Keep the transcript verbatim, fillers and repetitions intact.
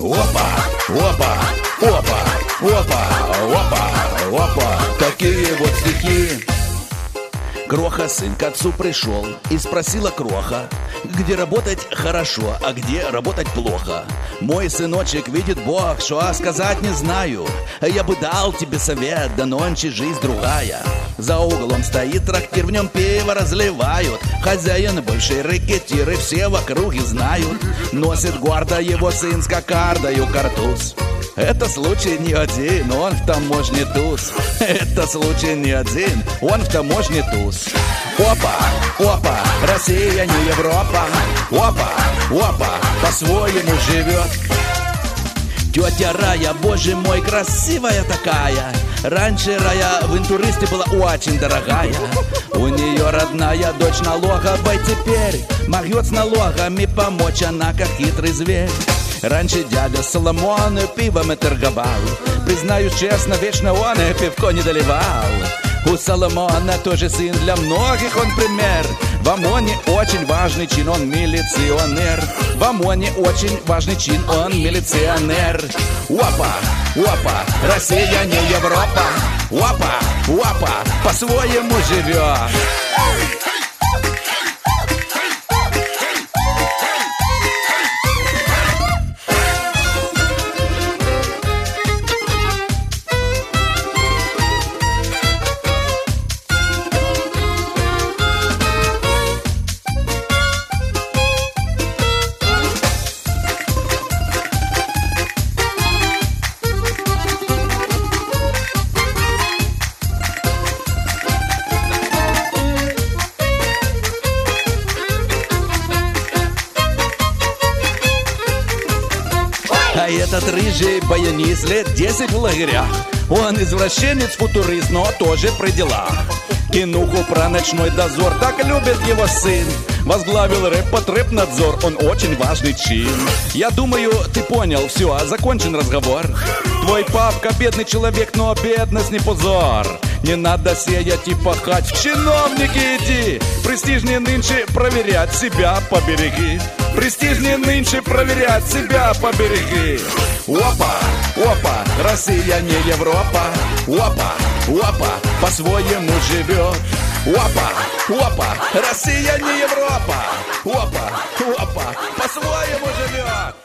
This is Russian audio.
Опа, опа, опа, опа, опа, опа. Такие вот стихи. Кроха сын к отцу пришел и спросила Кроха, где работать хорошо, а где работать плохо. Мой сыночек, видит Бог, что а сказать не знаю. Я бы дал тебе совет, да нонче жизнь другая. За углом стоит трактир, в нем пиво разливают. Хозяин бывший рэкетир, и все в округе знают. Носит гордо его сын с кокардою картуз. Это случай не один, он в таможне туз. Это случай не один, он в таможне туз. Опа, опа, Россия не Европа. Опа, опа, по-своему живет. Тетя Рая, боже мой, красивая такая. Раньше Рая в интуристе была очень дорогая. У нее родная дочь налоговой теперь могет с налогами помочь она, как хитрый зверь. Раньше дядя Соломон пивом и торговал. Признаюсь честно, вечно он и пивко не доливал. У Соломона тоже сын, для многих он пример. В ОМОНе очень важный чин, он милиционер. В ОМОНе очень важный чин, он милиционер. Опа, опа, Россия не Европа. Опа, опа, по-своему живет. А этот рыжий баянист лет десять в лагерях. Он извращенец-футурист, но тоже при делах. Кинуху про ночной дозор так любит его сын. Возглавил рэп-потрэп-надзор, он очень важный чин. Я думаю, ты понял, все, закончен разговор. Твой папка бедный человек, но бедность не позор. Не надо сеять и пахать, в чиновники иди. Престижнее нынче проверять, себя побереги. Престижнее нынче проверять, себя побереги. Опа, опа, Россия не Европа. Опа, опа, по-своему живет. Опа, опа, Россия не Европа. Опа, опа, по-своему живет.